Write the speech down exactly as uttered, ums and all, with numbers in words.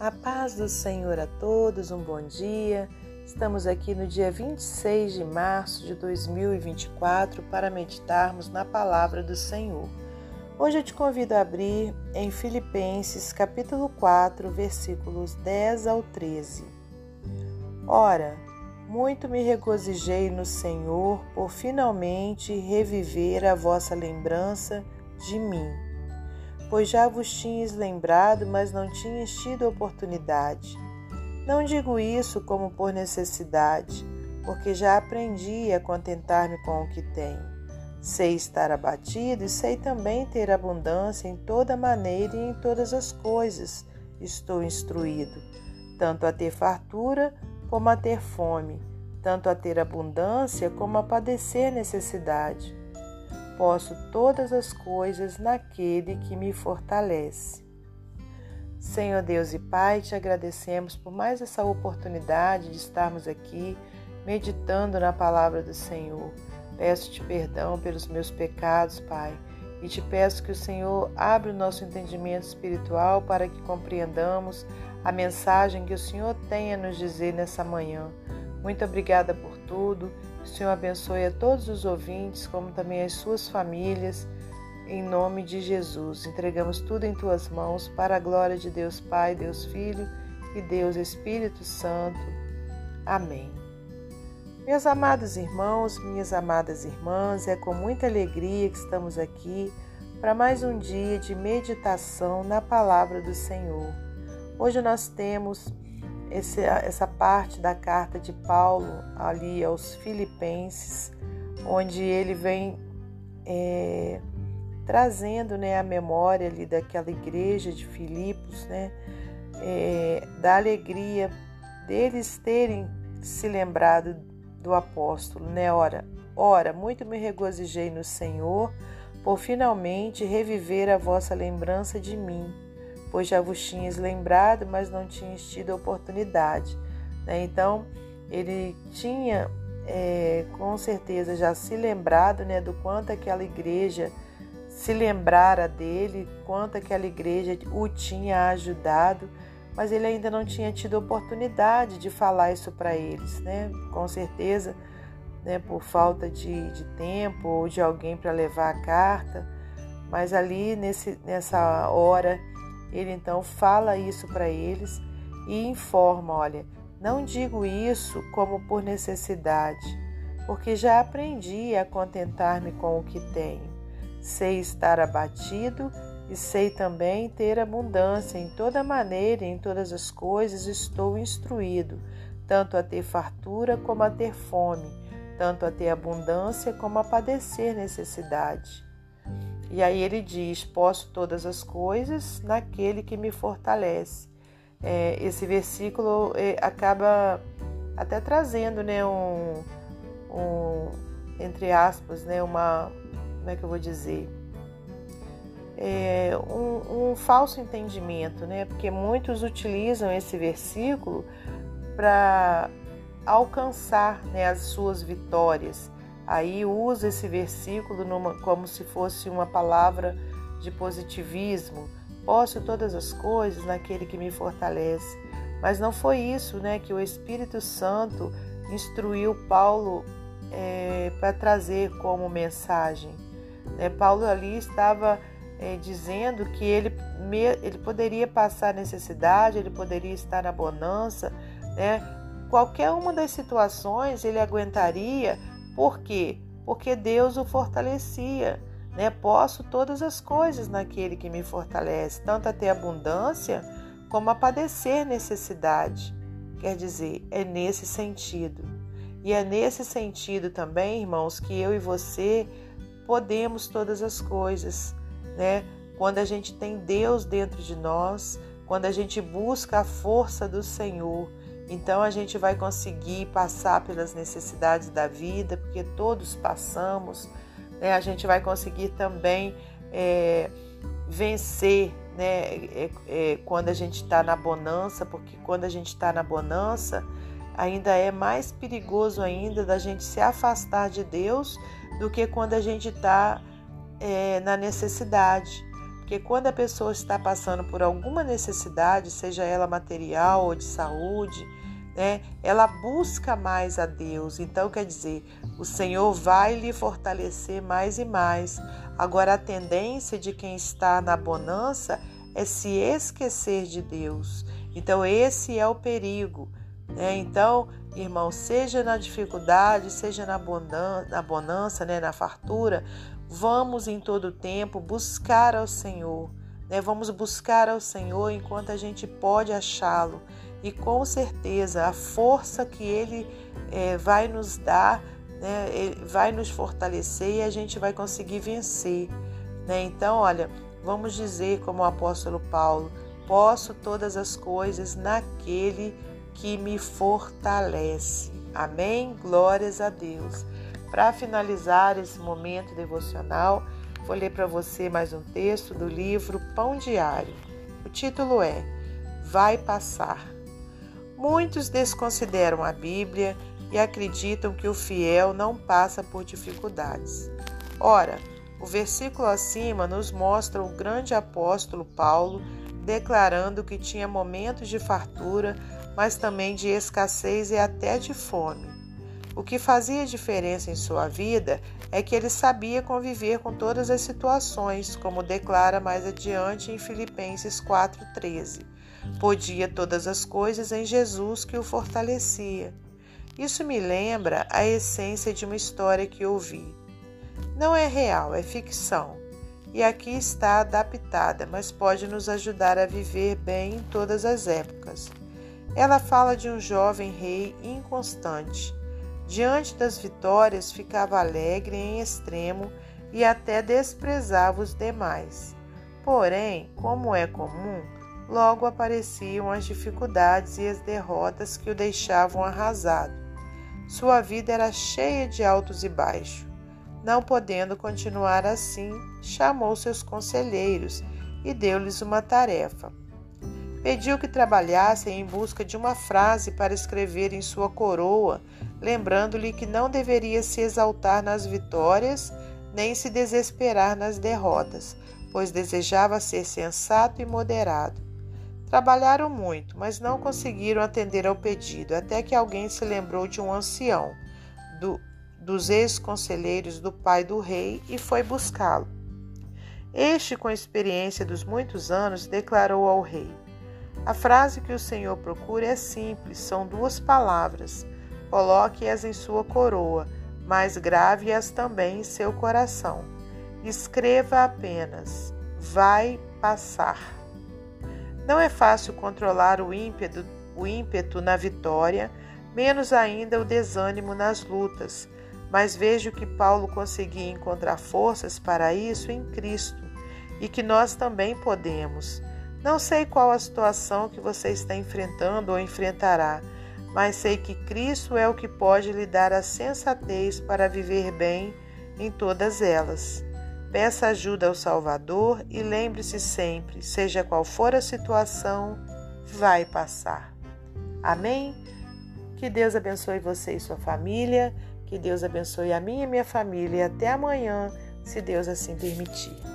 A paz do Senhor a todos, um bom dia. Estamos aqui no dia vinte e seis de março de dois mil e vinte e quatro para meditarmos na palavra do Senhor. Hoje eu te convido a abrir em Filipenses capítulo quatro, versículos dez ao treze. Ora, muito me regozijei no Senhor por finalmente reviver a vossa lembrança de mim. Pois já vos tinhas lembrado, mas não tinhas tido oportunidade. Não digo isso como por necessidade, porque já aprendi a contentar-me com o que tenho. Sei estar abatido e sei também ter abundância em toda maneira e em todas as coisas. Estou instruído, tanto a ter fartura como a ter fome, tanto a ter abundância como a padecer necessidade. Posso todas as coisas naquele que me fortalece. Senhor Deus e Pai, te agradecemos por mais essa oportunidade de estarmos aqui meditando na palavra do Senhor. Peço-te perdão pelos meus pecados, Pai, e te peço que o Senhor abra o nosso entendimento espiritual para que compreendamos a mensagem que o Senhor tem a nos dizer nessa manhã. Muito obrigada por tudo. Que o Senhor abençoe a todos os ouvintes, como também as suas famílias, em nome de Jesus. Entregamos tudo em tuas mãos, para a glória de Deus Pai, Deus Filho e Deus Espírito Santo. Amém. Meus amados irmãos, minhas amadas irmãs, é com muita alegria que estamos aqui para mais um dia de meditação na palavra do Senhor. Hoje nós temos Esse, essa parte da carta de Paulo ali aos Filipenses, onde ele vem é, trazendo, né, a memória ali daquela igreja de Filipos, né, é, da alegria deles terem se lembrado do apóstolo, né? Ora, ora, muito me regozijei no Senhor por finalmente reviver a vossa lembrança de mim. Pois já vos tinhas lembrado, mas não tinhas tido oportunidade. Né? Então, ele tinha, é, com certeza, já se lembrado, né, do quanto aquela igreja se lembrara dele, quanto aquela igreja o tinha ajudado, mas ele ainda não tinha tido oportunidade de falar isso para eles. Né? Com certeza, né, por falta de, de tempo ou de alguém para levar a carta, mas ali nesse, nessa hora, ele então fala isso para eles e informa, olha, não digo isso como por necessidade, porque já aprendi a contentar-me com o que tenho. Sei estar abatido e sei também ter abundância em toda maneira e em todas as coisas estou instruído, tanto a ter fartura como a ter fome, tanto a ter abundância como a padecer necessidade. E aí ele diz, posso todas as coisas naquele que me fortalece. É, esse versículo é, acaba até trazendo, né, um, um, entre aspas, né, uma, como é que eu vou dizer, é, um, um falso entendimento, né, porque muitos utilizam esse versículo para alcançar, né, as suas vitórias. Aí usa esse versículo numa, como se fosse uma palavra de positivismo. Posso todas as coisas naquele que me fortalece. Mas não foi isso, né, que o Espírito Santo instruiu Paulo é, para trazer como mensagem. É, Paulo ali estava é, dizendo que ele, ele poderia passar necessidade, ele poderia estar na bonança, né? Qualquer uma das situações ele aguentaria. Por quê? Porque Deus o fortalecia, né? Posso todas as coisas naquele que me fortalece, tanto a ter abundância como a padecer necessidade. Quer dizer, é nesse sentido. E é nesse sentido também, irmãos, que eu e você podemos todas as coisas, né? Quando a gente tem Deus dentro de nós, quando a gente busca a força do Senhor, então a gente vai conseguir passar pelas necessidades da vida, porque todos passamos, né? A gente vai conseguir também é, vencer, né? É, é, quando a gente está na bonança, porque quando a gente está na bonança, ainda é mais perigoso ainda da gente se afastar de Deus do que quando a gente está é, na necessidade. Porque quando a pessoa está passando por alguma necessidade, seja ela material ou de saúde, né, ela busca mais a Deus. Então, quer dizer, o Senhor vai lhe fortalecer mais e mais. Agora, a tendência de quem está na bonança é se esquecer de Deus. Então, esse é o perigo, né? Então, irmão, seja na dificuldade, seja na bonança, na, bonança, né, na fartura, vamos em todo tempo buscar ao Senhor, né? Vamos buscar ao Senhor enquanto a gente pode achá-lo. E com certeza a força que Ele é, vai nos dar, né, ele vai nos fortalecer e a gente vai conseguir vencer, né? Então, olha, vamos dizer como o apóstolo Paulo: posso todas as coisas naquele que me fortalece. Amém? Glórias a Deus. Para finalizar esse momento devocional, vou ler para você mais um texto do livro Pão Diário. O título é Vai Passar. Muitos desconsideram a Bíblia e acreditam que o fiel não passa por dificuldades. Ora, o versículo acima nos mostra o grande apóstolo Paulo declarando que tinha momentos de fartura, mas também de escassez e até de fome. O que fazia diferença em sua vida é que ele sabia conviver com todas as situações, como declara mais adiante em Filipenses quatro, treze. Podia todas as coisas em Jesus que o fortalecia. Isso me lembra a essência de uma história que ouvi. Não é real, é ficção. E aqui está adaptada, mas pode nos ajudar a viver bem em todas as épocas. Ela fala de um jovem rei inconstante. Diante das vitórias, ficava alegre em extremo e até desprezava os demais. Porém, como é comum, logo apareciam as dificuldades e as derrotas que o deixavam arrasado. Sua vida era cheia de altos e baixos. Não podendo continuar assim, chamou seus conselheiros e deu-lhes uma tarefa. Pediu que trabalhassem em busca de uma frase para escrever em sua coroa, lembrando-lhe que não deveria se exaltar nas vitórias, nem se desesperar nas derrotas, pois desejava ser sensato e moderado. Trabalharam muito, mas não conseguiram atender ao pedido, até que alguém se lembrou de um ancião, do, dos ex-conselheiros do pai do rei, e foi buscá-lo. Este, com a experiência dos muitos anos, declarou ao rei: a frase que o Senhor procura é simples, são duas palavras. Coloque-as em sua coroa, mas grave-as também em seu coração. Escreva apenas: vai passar. Não é fácil controlar o ímpeto, o ímpeto na vitória, menos ainda o desânimo nas lutas, mas vejo que Paulo conseguia encontrar forças para isso em Cristo e que nós também podemos. Não sei qual a situação que você está enfrentando ou enfrentará, mas sei que Cristo é o que pode lhe dar a sensatez para viver bem em todas elas. Peça ajuda ao Salvador e lembre-se sempre, seja qual for a situação, vai passar. Amém? Que Deus abençoe você e sua família, que Deus abençoe a minha e minha família e até amanhã, se Deus assim permitir.